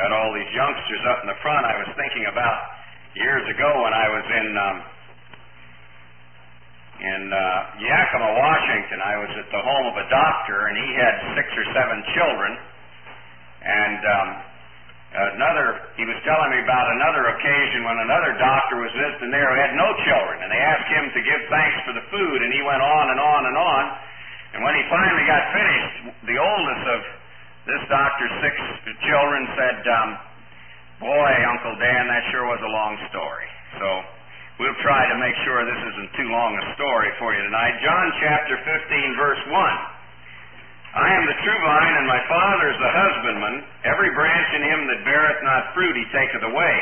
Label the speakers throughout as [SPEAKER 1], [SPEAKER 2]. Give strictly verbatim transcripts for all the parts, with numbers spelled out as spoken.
[SPEAKER 1] got all these youngsters up in the front. I was thinking about years ago when I was in um, in uh, Yakima, Washington. I was at the home of a doctor, and he had six or seven children. And um, another, he was telling me about another occasion when another doctor was visiting there who had no children, and they asked him to give thanks for the food, and he went on and on and on. And when he finally got finished, the oldest of this doctor's six children said, um, boy, Uncle Dan, that sure was a long story. So we'll try to make sure this isn't too long a story for you tonight. John chapter fifteen, verse one. I am the true vine, and my Father is the husbandman. Every branch in him that beareth not fruit, he taketh away.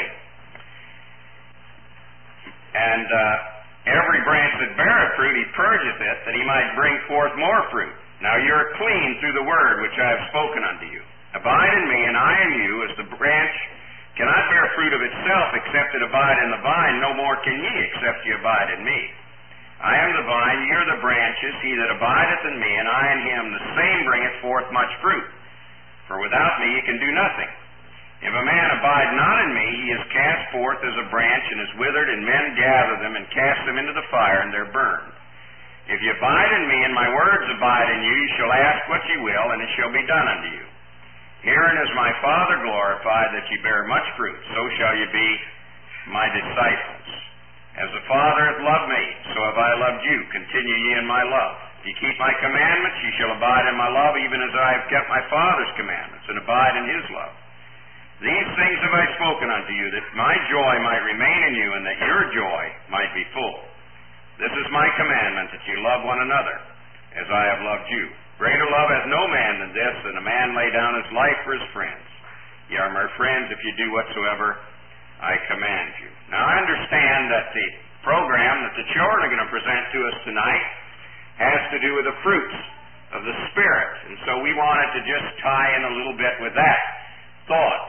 [SPEAKER 1] And uh, every branch that beareth fruit, he purgeth it, that he might bring forth more fruit. Now you are clean through the word which I have spoken unto you. Abide in me, and I in you, as the branch cannot bear fruit of itself, except it abide in the vine. No more can ye, except ye abide in me. I am the vine, ye are the branches. He that abideth in me, and I in him, the same bringeth forth much fruit. For without me ye can do nothing. If a man abide not in me, he is cast forth as a branch, and is withered, and men gather them, and cast them into the fire, and they're burned. If ye abide in me, and my words abide in you, ye shall ask what ye will, and it shall be done unto you. Herein is my Father glorified, that ye bear much fruit, so shall ye be my disciples. As the Father hath loved me, so have I loved you. Continue ye in my love. If ye keep my commandments, ye shall abide in my love, even as I have kept my Father's commandments, and abide in his love. These things have I spoken unto you, that my joy might remain in you, and that your joy might be full. This is my commandment, that ye love one another, as I have loved you. Greater love hath no man than this, that a man lay down his life for his friends. Ye are my friends, if ye do whatsoever I command you. Now, I understand that the program that the children are going to present to us tonight has to do with the fruits of the Spirit. And so we wanted to just tie in a little bit with that thought.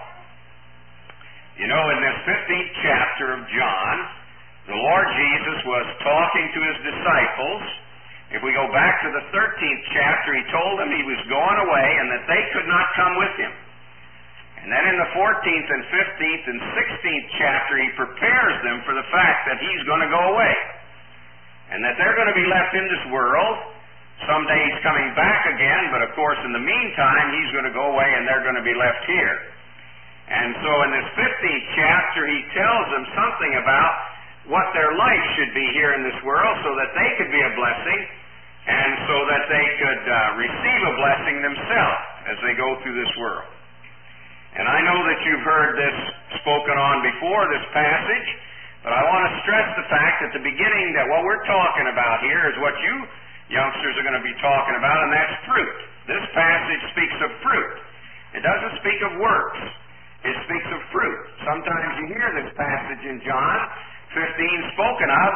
[SPEAKER 1] You know, in this fifteenth chapter of John, the Lord Jesus was talking to his disciples. If we go back to the thirteenth chapter, he told them he was going away and that they could not come with him. And then in the fourteenth and fifteenth and sixteenth chapter, he prepares them for the fact that he's going to go away. And that they're going to be left in this world. Someday he's coming back again, but of course in the meantime, he's going to go away and they're going to be left here. And so in this fifteenth chapter, he tells them something about what their life should be here in this world so that they could be a blessing and so that they could uh, receive a blessing themselves as they go through this world. And I know that you've heard this spoken on before, this passage, but I want to stress the fact at the beginning that what we're talking about here is what you youngsters are going to be talking about, and that's fruit. This passage speaks of fruit. It doesn't speak of works. It speaks of fruit. Sometimes you hear this passage in John fifteen spoken of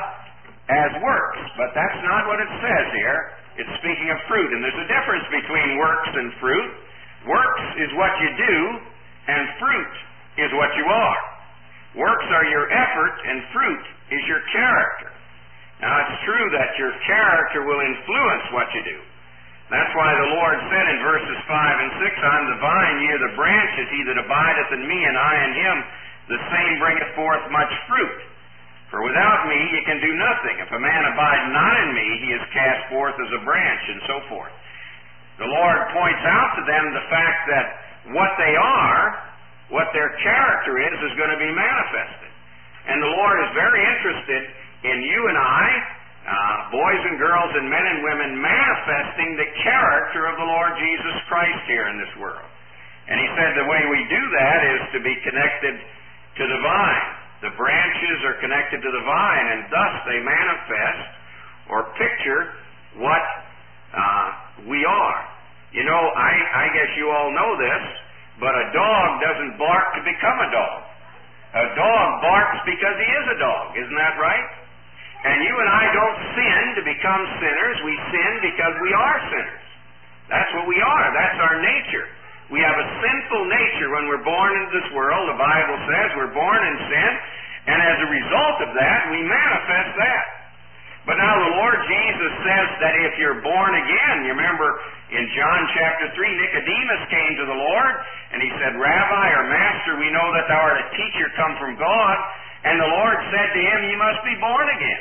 [SPEAKER 1] as works, but that's not what it says here. It's speaking of fruit, and there's a difference between works and fruit. Works is what you do, and fruit is what you are. Works are your effort, and fruit is your character. Now, it's true that your character will influence what you do. That's why the Lord said in verses five and six, I'm the vine, ye are the branches. He that abideth in me, and I in him, the same bringeth forth much fruit. For without me ye can do nothing. If a man abide not in me, he is cast forth as a branch, and so forth. The Lord points out to them the fact that what they are, what their character is, is going to be manifested. And the Lord is very interested in you and I, uh, boys and girls and men and women, manifesting the character of the Lord Jesus Christ here in this world. And he said the way we do that is to be connected to the vine. The branches are connected to the vine, and thus they manifest or picture what uh, we are. You know, I, I guess you all know this, but a dog doesn't bark to become a dog. A dog barks because he is a dog. Isn't that right? And you and I don't sin to become sinners. We sin because we are sinners. That's what we are. That's our nature. We have a sinful nature when we're born into this world. The Bible says we're born in sin, and as a result of that, we manifest that. But now the Lord Jesus says that if you're born again, you remember in John chapter three, Nicodemus came to the Lord, and And he said, Rabbi or Master, we know that thou art a teacher come from God. And the Lord said to him, You must be born again.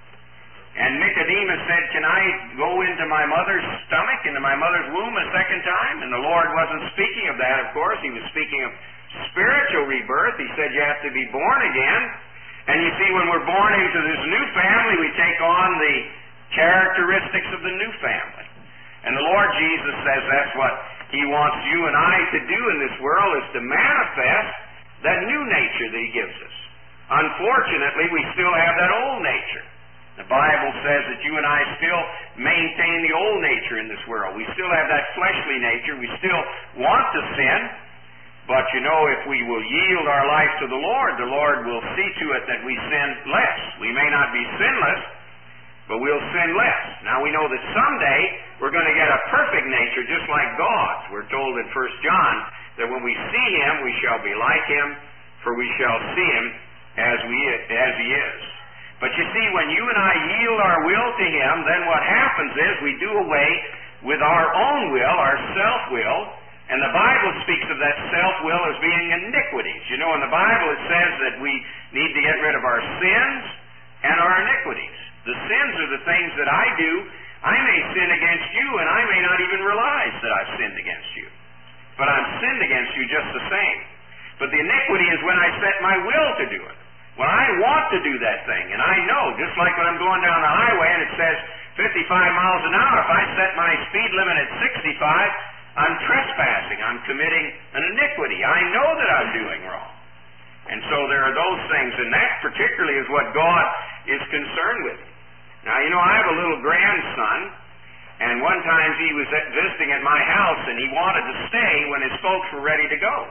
[SPEAKER 1] And Nicodemus said, Can I go into my mother's stomach, into my mother's womb a second time? And the Lord wasn't speaking of that, of course. He was speaking of spiritual rebirth. He said you have to be born again. And you see, when we're born into this new family, we take on the characteristics of the new family. And the Lord Jesus says that's what He wants you and I to do in this world, is to manifest that new nature that He gives us. Unfortunately, we still have that old nature. The Bible says that you and I still maintain the old nature in this world. We still have that fleshly nature. We still want to sin. But you know, if we will yield our life to the Lord, the Lord will see to it that we sin less. We may not be sinless, but we'll sin less. Now we know that someday we're going to get a perfect nature just like God's. We're told in First John that when we see Him, we shall be like Him, for we shall see Him as we as He is. But you see, when you and I yield our will to Him, then what happens is we do away with our own will, our self-will, and the Bible speaks of that self-will as being iniquities. You know, in the Bible it says that we need to get rid of our sins and our iniquities. The sins are the things that I do. I may sin against you, and I may not even realize that I've sinned against you. But I'm sinned against you just the same. But the iniquity is when I set my will to do it. When I want to do that thing, and I know, just like when I'm going down the highway and it says fifty-five miles an hour, if I set my speed limit at sixty-five, I'm trespassing. I'm committing an iniquity. I know that I'm doing wrong. And so there are those things, and that particularly is what God is concerned with. Now, you know, I have a little grandson, and one time he was visiting at my house, and he wanted to stay when his folks were ready to go.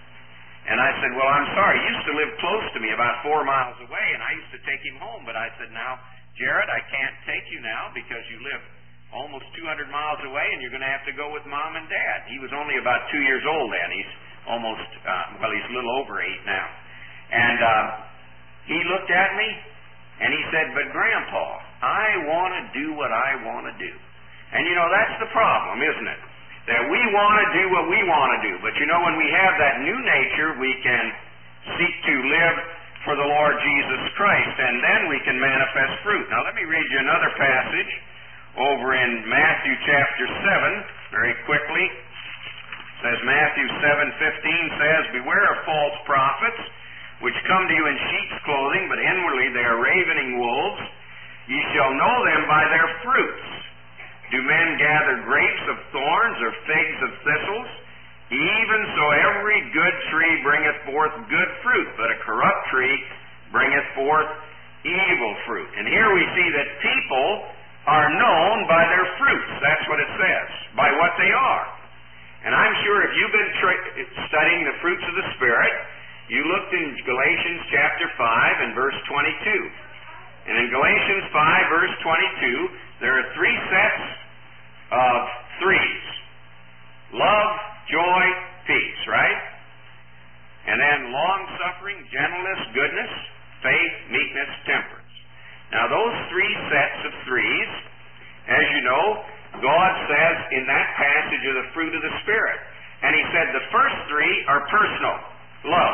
[SPEAKER 1] And I said, well, I'm sorry, he used to live close to me, about four miles away, and I used to take him home. But I said, now, Jared, I can't take you now because you live almost two hundred miles away, and you're going to have to go with Mom and Dad. He was only about two years old then. He's almost, uh, well, he's a little over eight now. And uh, he looked at me, and he said, but Grandpa, I want to do what I want to do. And, you know, that's the problem, isn't it? That we want to do what we want to do. But, you know, when we have that new nature, we can seek to live for the Lord Jesus Christ, and then we can manifest fruit. Now, let me read you another passage over in Matthew chapter seven, very quickly. It says, Matthew seven fifteen says, beware of false prophets, which come to you in sheep's clothing, but inwardly they are ravening wolves. Ye shall know them by their fruits. Do men gather grapes of thorns or figs of thistles? Even so every good tree bringeth forth good fruit, but a corrupt tree bringeth forth evil fruit. And here we see that people are known by their fruits. That's what it says, by what they are. And I'm sure if you've been tra- studying the fruits of the Spirit, you looked in Galatians chapter five and verse twenty-two. And in Galatians five, verse twenty-two, there are three sets of threes. Love, joy, peace, right? And then long-suffering, gentleness, goodness, faith, meekness, temperance. Now those three sets of threes, as you know, God says in that passage of the fruit of the Spirit. And He said the first three are personal. Love,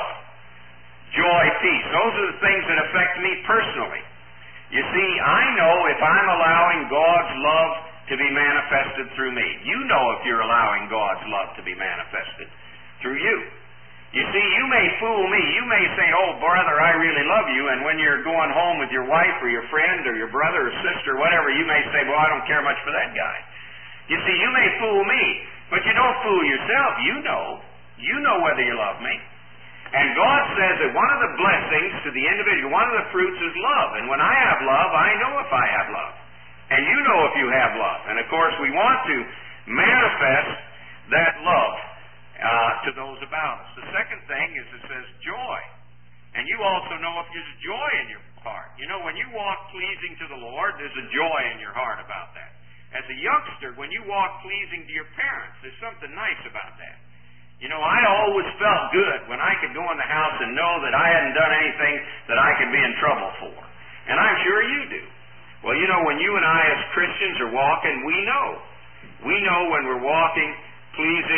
[SPEAKER 1] joy, peace. Those are the things that affect me personally. You see, I know if I'm allowing God's love to be manifested through me. You know if you're allowing God's love to be manifested through you. You see, you may fool me. You may say, oh, brother, I really love you. And when you're going home with your wife or your friend or your brother or sister or whatever, you may say, well, I don't care much for that guy. You see, you may fool me, but you don't fool yourself. You know. You know whether you love me. And God says that one of the blessings to the individual, one of the fruits is love. And when I have love, I know if I have love. And you know if you have love. And of course, we want to manifest that love uh, to those about us. The second thing is it says joy. And you also know if there's joy in your heart. You know, when you walk pleasing to the Lord, there's a joy in your heart about that. As a youngster, when you walk pleasing to your parents, there's something nice about that. You know, I always felt good when I could go in the house and know that I hadn't done anything that I could be in trouble for. And I'm sure you do. Well, you know, when you and I as Christians are walking, we know. We know when we're walking pleasing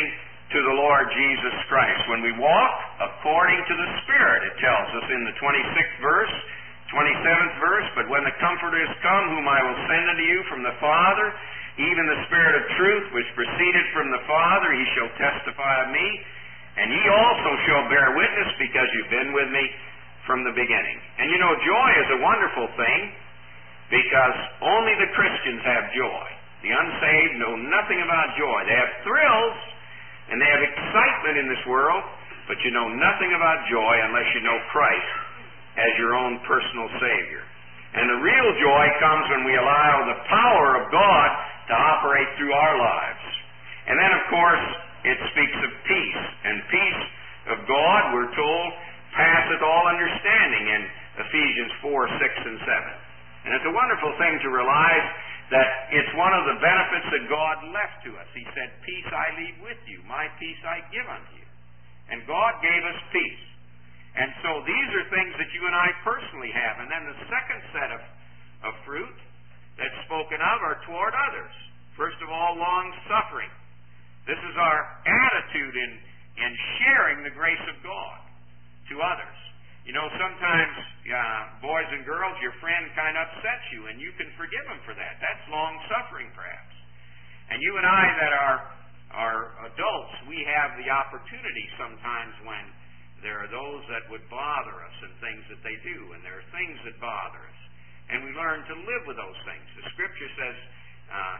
[SPEAKER 1] to the Lord Jesus Christ. When we walk according to the Spirit, it tells us in the twenty-sixth verse, twenty-seventh verse, but when the Comforter is come, whom I will send unto you from the Father, even the Spirit of truth, which proceeded from the Father, he shall testify of me, and ye also shall bear witness, because you've been with me from the beginning. And you know, joy is a wonderful thing, because only the Christians have joy. The unsaved know nothing about joy. They have thrills, and they have excitement in this world, but you know nothing about joy unless you know Christ as your own personal Savior. And the real joy comes when we allow the power of God to operate through our lives. And then, of course, it speaks of peace. And peace of God, we're told, passeth all understanding in Ephesians four, six, and seven. And it's a wonderful thing to realize that it's one of the benefits that God left to us. He said, peace I leave with you, my peace I give unto you. And God gave us peace. And so these are things that you and I personally have. And then the second set of, of fruit that's spoken of are toward others. First of all, long-suffering. This is our attitude in, in sharing the grace of God to others. You know, sometimes, uh, boys and girls, your friend kind of upsets you, and you can forgive him for that. That's long-suffering, perhaps. And you and I that are, are adults, we have the opportunity sometimes when there are those that would bother us and things that they do, and there are things that bother us. And we learn to live with those things. The Scripture says, uh,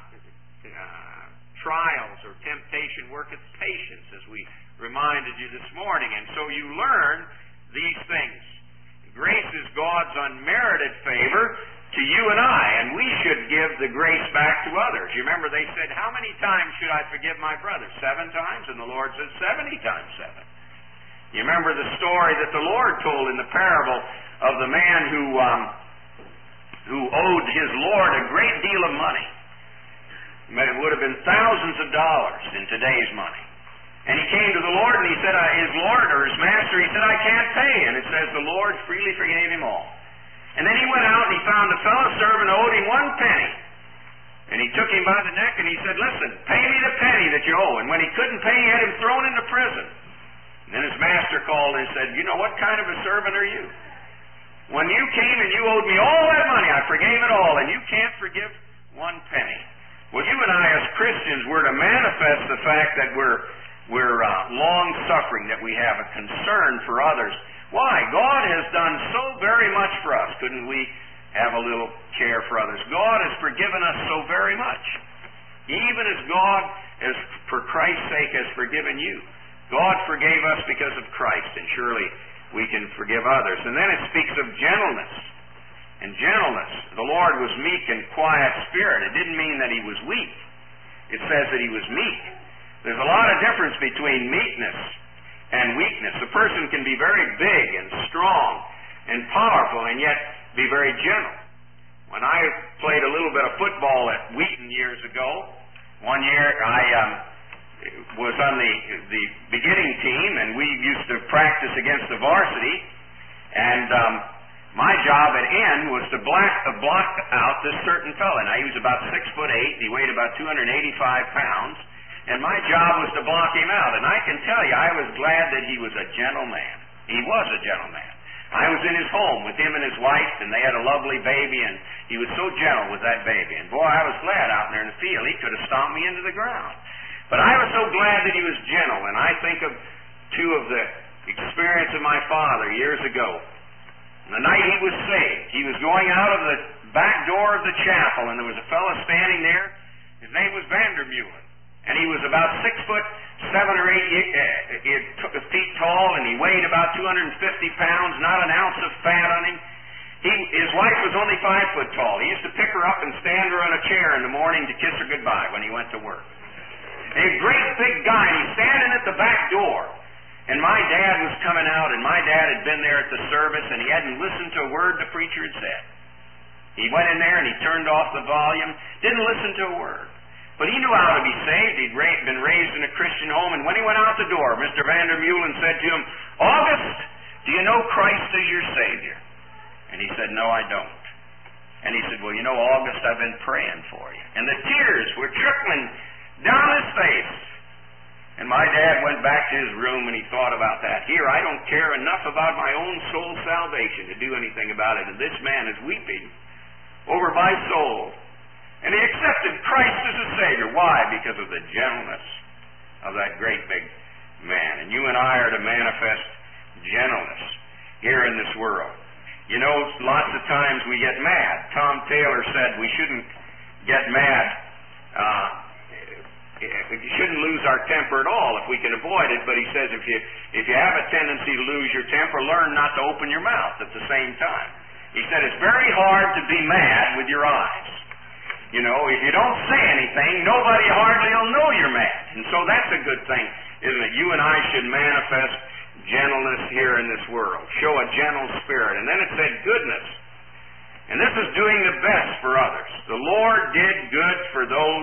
[SPEAKER 1] uh, trials or temptation worketh patience, as we reminded you this morning. And so you learn these things. Grace is God's unmerited favor to you and I, and we should give the grace back to others. You remember they said, how many times should I forgive my brother? Seven times? And the Lord said, seventy times seven. You remember the story that the Lord told in the parable of the man who um, who owed his Lord a great deal of money. It would have been thousands of dollars in today's money. And he came to the Lord and he said, uh, his Lord or his master, he said, I can't pay. And it says the Lord freely forgave him all. And then he went out and he found a fellow servant owed him one penny. And he took him by the neck and he said, listen, pay me the penny that you owe. And when he couldn't pay, he had him thrown into prison. And then his master called and said, you know, what kind of a servant are you? When you came and you owed me all that money, I forgave it all, and you can't forgive one penny. Well, you and I as Christians, we're to manifest the fact that we're we're uh, long-suffering, that we have a concern for others. Why? God has done so very much for us. Couldn't we have a little care for others? God has forgiven us so very much. Even as God, as for Christ's sake, has forgiven you. God forgave us because of Christ, and surely we can forgive others. And then it speaks of gentleness. And gentleness. The Lord was meek and quiet spirit. It didn't mean that he was weak. It says that he was meek. There's a lot of difference between meekness and weakness. A person can be very big and strong and powerful and yet be very gentle. When I played a little bit of football at Wheaton years ago, one year I um, was on the, the beginning team, and we used to practice against the varsity, and um, my job at end was to black, uh, block out this certain fellow. Now, he was about six foot eight, and he weighed about two hundred eighty-five pounds, and my job was to block him out. And I can tell you, I was glad that he was a gentleman. He was a gentleman. I was in his home with him and his wife, and they had a lovely baby, and he was so gentle with that baby. And boy, I was glad out there in the field. He could have stomped me into the ground. But I was so glad that he was gentle, and I think of two of the experience of my father years ago. The night he was saved, he was going out of the back door of the chapel, and there was a fellow standing there. His name was Vandermeulen, and he was about six foot seven or eight uh, feet tall, and he weighed about two hundred fifty pounds, not an ounce of fat on him. He, his wife was only five foot tall. He used to pick her up and stand her on a chair in the morning to kiss her goodbye when he went to work. A great big guy, and he's standing at the back door. And my dad was coming out, and my dad had been there at the service, and he hadn't listened to a word the preacher had said. He went in there, and he turned off the volume, didn't listen to a word. But he knew how to be saved. He'd ra- been raised in a Christian home, and when he went out the door, Mister Vandermeulen said to him, August, do you know Christ as your Savior? And he said, no, I don't. And he said, well, you know, August, I've been praying for you. And the tears were trickling down his face. And my dad went back to his room and he thought about that. Here, I don't care enough about my own soul's salvation to do anything about it. And this man is weeping over my soul. And he accepted Christ as a Savior. Why? Because of the gentleness of that great big man. And you and I are to manifest gentleness here in this world. You know, lots of times we get mad. Tom Taylor said we shouldn't get mad. Uh, we shouldn't lose our temper at all if we can avoid it. But he says if you if you have a tendency to lose your temper, learn not to open your mouth at the same time. He said it's very hard to be mad with your eyes. You know, if you don't say anything, nobody hardly will know you're mad. And so that's a good thing, isn't it? You and I should manifest gentleness here in this world. Show a gentle spirit. And then it said goodness. And this is doing the best for others. The Lord did good for those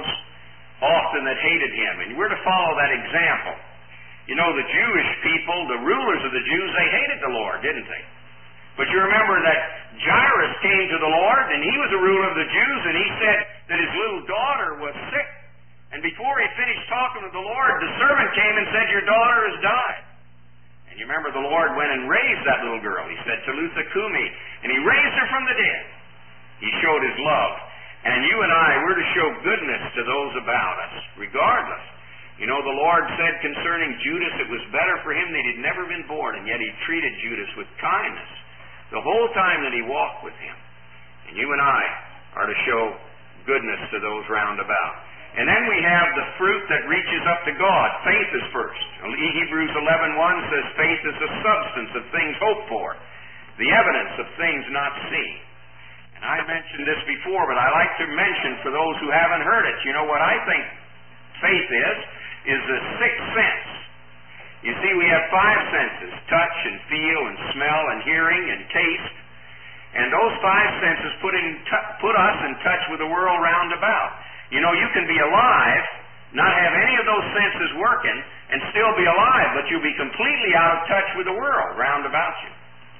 [SPEAKER 1] often that hated Him. And we're to follow that example. You know, the Jewish people, the rulers of the Jews, they hated the Lord, didn't they? But you remember that Jairus came to the Lord, and he was a ruler of the Jews, and he said that his little daughter was sick. And before he finished talking to the Lord, the servant came and said, your daughter has died. And you remember the Lord went and raised that little girl. He said, Talitha Kumi, and He raised her from the dead. He showed His love. And you and I, we're to show goodness to those about us, regardless. You know, the Lord said concerning Judas, it was better for him that he'd never been born, and yet He treated Judas with kindness the whole time that He walked with him. And you and I are to show goodness to those round about. And then we have the fruit that reaches up to God. Faith is first. Hebrews eleven one says faith is the substance of things hoped for, the evidence of things not seen. And I mentioned this before, but I like to mention for those who haven't heard it, you know what I think faith is, is the sixth sense. You see, we have five senses, touch and feel and smell and hearing and taste. And those five senses put, in t- put us in touch with the world round about. You know, you can be alive, not have any of those senses working, and still be alive, but you'll be completely out of touch with the world round about you.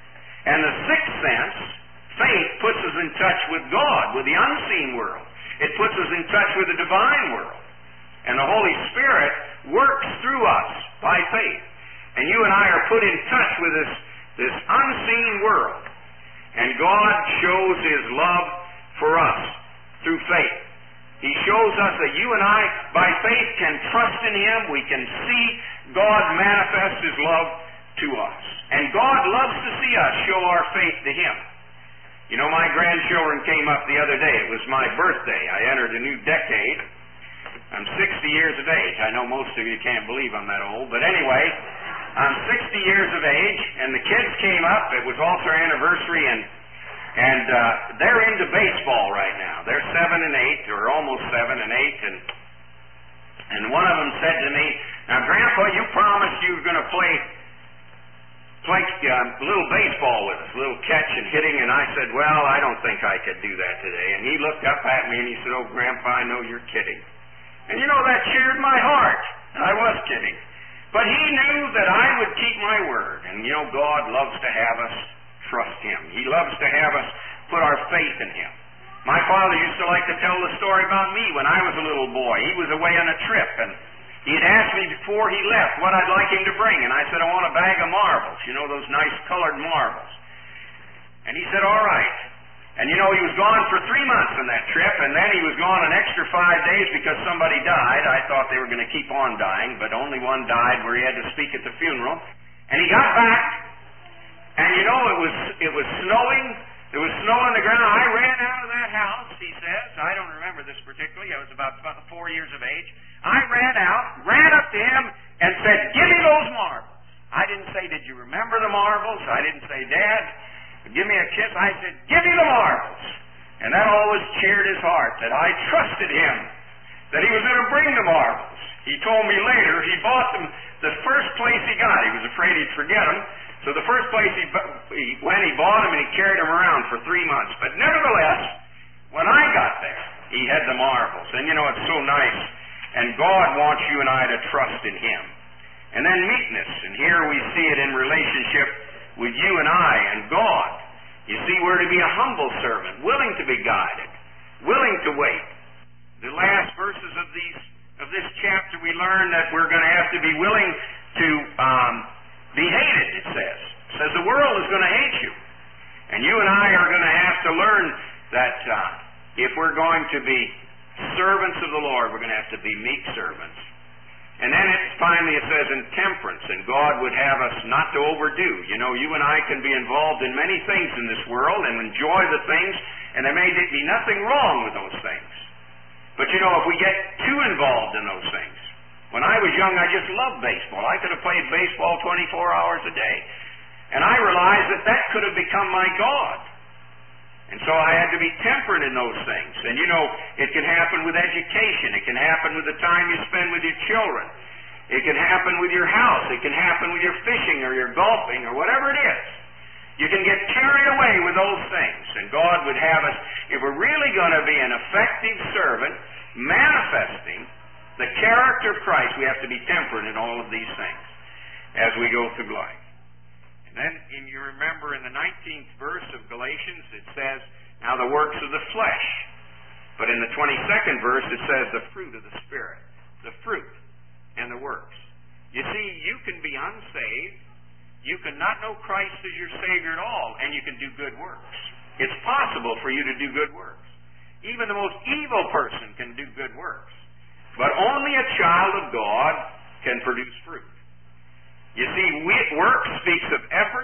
[SPEAKER 1] And the sixth sense, faith, puts us in touch with God, with the unseen world. It puts us in touch with the divine world. And the Holy Spirit works through us by faith. And you and I are put in touch with this, this unseen world. And God shows His love for us through faith. He shows us that you and I, by faith, can trust in Him. We can see God manifest His love to us. And God loves to see us show our faith to Him. You know, my grandchildren came up the other day. It was my birthday. I entered a new decade. I'm sixty years of age. I know most of you can't believe I'm that old. But anyway, I'm sixty years of age, and the kids came up. It was also our anniversary, and And uh, they're into baseball right now. They're seven and eight, or almost seven and eight. And and one of them said to me, now, Grandpa, you promised you were going to play play uh, a little baseball with us, a little catch and hitting. And I said, well, I don't think I could do that today. And he looked up at me and he said, oh, Grandpa, I know you're kidding. And you know, that cheered my heart. I was kidding. But he knew that I would keep my word. And you know, God loves to have us trust Him. He loves to have us put our faith in Him. My father used to like to tell the story about me when I was a little boy. He was away on a trip, and he had asked me before he left what I'd like him to bring. And I said, I want a bag of marbles, you know, those nice colored marbles. And he said, all right. And you know, he was gone for three months on that trip, and then he was gone an extra five days because somebody died. I thought they were going to keep on dying, but only one died where he had to speak at the funeral. And he got back, and you know, it was it was snowing. There was snow on the ground. I ran out of that house, he says. I don't remember this particularly. I was about four years of age. I ran out, ran up to him, and said, give me those marbles. I didn't say, did you remember the marbles? I didn't say, Dad, give me a kiss. I said, give me the marbles. And that always cheered his heart, that I trusted him, that he was going to bring the marbles. He told me later he bought them the first place he got. He was afraid he'd forget them. So the first place he, he went, he bought them and he carried them around for three months. But nevertheless, when I got there, he had the marbles. And you know, it's so nice. And God wants you and I to trust in Him. And then meekness. And here we see it in relationship with you and I and God. You see, we're to be a humble servant, willing to be guided, willing to wait. The last verses of these of this chapter, we learn that we're going to have to be willing to um, be hated, it says. It says the world is going to hate you. And you and I are going to have to learn that uh, if we're going to be servants of the Lord, we're going to have to be meek servants. And then it, finally it says in temperance, and God would have us not to overdo. You know, you and I can be involved in many things in this world and enjoy the things, and there may be nothing wrong with those things. But you know, if we get too involved in those things. When I was young, I just loved baseball. I could have played baseball twenty-four hours a day. And I realized that that could have become my God. And so I had to be temperate in those things. And you know, it can happen with education. It can happen with the time you spend with your children. It can happen with your house. It can happen with your fishing or your golfing or whatever it is. You can get carried away with those things. And God would have us, if we're really going to be an effective servant, manifesting the character of Christ, we have to be temperate in all of these things as we go through life. Then and you remember in the nineteenth verse of Galatians, it says, now the works of the flesh. But in the twenty-second verse, it says the fruit of the Spirit. The fruit and the works. You see, you can be unsaved. You can not know Christ as your Savior at all, and you can do good works. It's possible for you to do good works. Even the most evil person can do good works. But only a child of God can produce fruit. You see, work speaks of effort.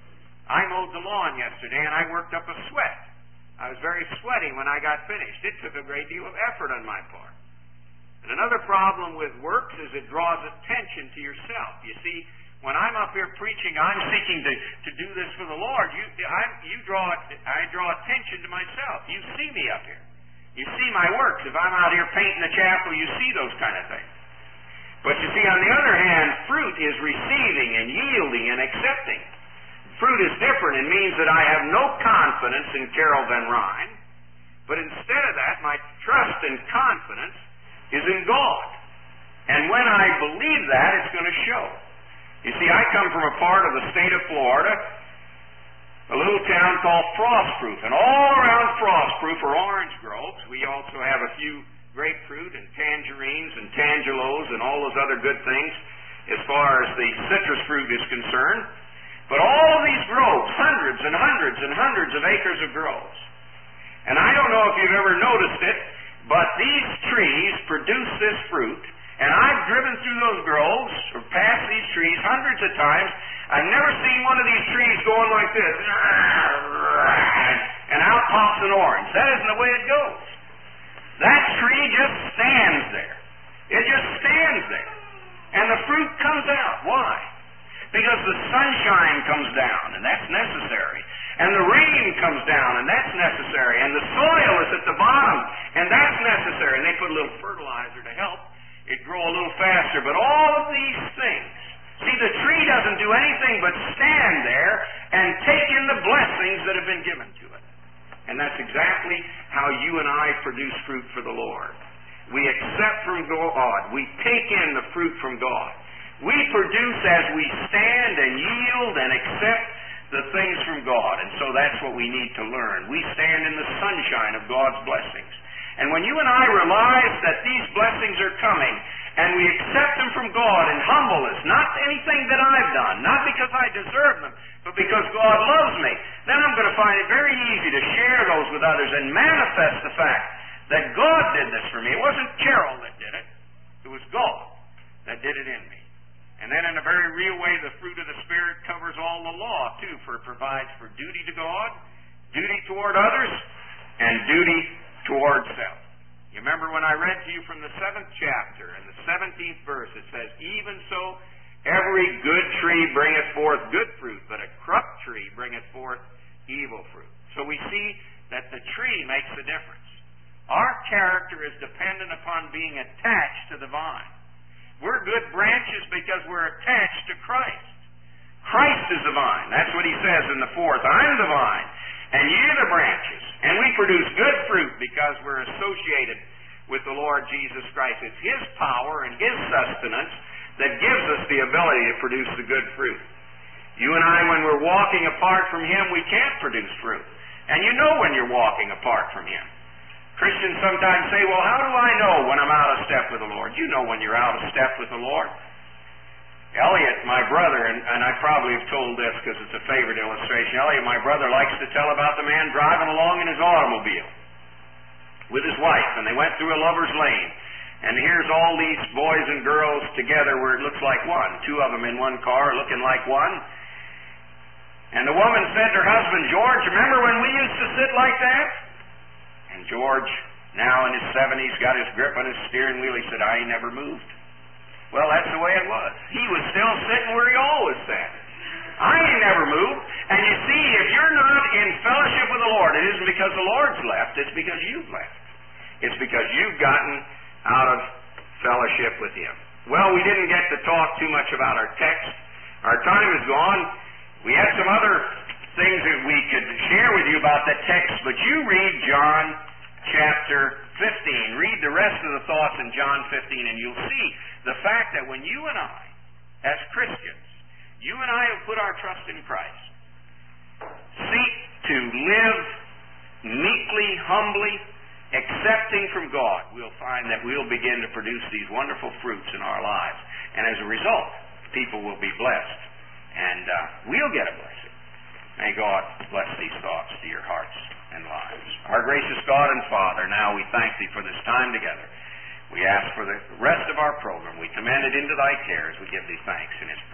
[SPEAKER 1] I mowed the lawn yesterday, and I worked up a sweat. I was very sweaty when I got finished. It took a great deal of effort on my part. And another problem with works is it draws attention to yourself. You see, when I'm up here preaching, I'm seeking to, to do this for the Lord. You, I, you draw, I draw attention to myself. You see me up here. You see my works. If I'm out here painting the chapel, you see those kind of things. But you see, on the other hand, fruit is receiving and yielding and accepting. Fruit is different. It means that I have no confidence in Carol Van Ryn, but instead of that, my trust and confidence is in God. And when I believe that, it's going to show. You see, I come from a part of the state of Florida, a little town called Frostproof, and all around Frostproof are orange groves. We also have a few grapefruit and tangerines and tangelos and all those other good things as far as the citrus fruit is concerned. But all of these groves, hundreds and hundreds and hundreds of acres of groves. And I don't know if you've ever noticed it, but these trees produce this fruit, and I've driven through those groves or past these trees hundreds of times. I've never seen one of these trees going like this. And out pops an orange. That isn't the way it goes. That tree just stands there. It just stands there. And the fruit comes out. Why? Because the sunshine comes down, and that's necessary. And the rain comes down, and that's necessary. And the soil is at the bottom, and that's necessary. And they put a little fertilizer to help it grow a little faster. But all of these things, see, the tree doesn't do anything but stand there and take in the blessings that have been given to it. And that's exactly how you and I produce fruit for the Lord. We accept from God. We take in the fruit from God. We produce as we stand and yield and accept the things from God. And so that's what we need to learn. We stand in the sunshine of God's blessings. And when you and I realize that these blessings are coming, and we accept them from God in humbleness, not anything that I've done, not because I deserve them, but because God loves me, then I'm going to find it very easy to share those with others and manifest the fact that God did this for me. It wasn't Carol that did it. It was God that did it in me. And then in a very real way, the fruit of the Spirit covers all the law, too, for it provides for duty to God, duty toward others, and duty toward self. You remember when I read to you from the seventh chapter, in the seventeenth verse, it says, even so, every good tree bringeth forth good fruit, but a corrupt tree bringeth forth evil fruit. So we see that the tree makes the difference. Our character is dependent upon being attached to the vine. We're good branches because we're attached to Christ. Christ is the vine. That's what he says in the fourth. I'm the vine, and you're the branches. And we produce good fruit because we're associated with the Lord Jesus Christ. It's His power and His sustenance that gives us the ability to produce the good fruit. You and I, when we're walking apart from Him, we can't produce fruit. And you know when you're walking apart from Him. Christians sometimes say, well, how do I know when I'm out of step with the Lord? You know when you're out of step with the Lord. Elliot, my brother, and, and I probably have told this because it's a favorite illustration. Elliot, my brother, likes to tell about the man driving along in his automobile with his wife, and they went through a lover's lane. And here's all these boys and girls together where it looks like one. Two of them in one car looking like one. And the woman said to her husband, George, remember when we used to sit like that? And George, now in his seventies, got his grip on his steering wheel. He said, I ain't never moved. Well, that's the way it was. He was still sitting where he always sat. I ain't never moved. And you see, if you're not in fellowship with the Lord, it isn't because the Lord's left. It's because you've left. It's because you've gotten out of fellowship with Him. Well, we didn't get to talk too much about our text. Our time is gone. We had some other things that we could share with you about the text, but you read John chapter fifteen. Read the rest of the thoughts in John fifteen, and you'll see the fact that when you and I, as Christians, you and I have put our trust in Christ, seek to live meekly, humbly, accepting from God, we'll find that we'll begin to produce these wonderful fruits in our lives. And as a result, people will be blessed. And uh, we'll get a blessing. May God bless these thoughts to your hearts and lives. Our gracious God and Father, now we thank Thee for this time together. We ask for the rest of our program. We commend it into Thy care as we give Thee thanks in His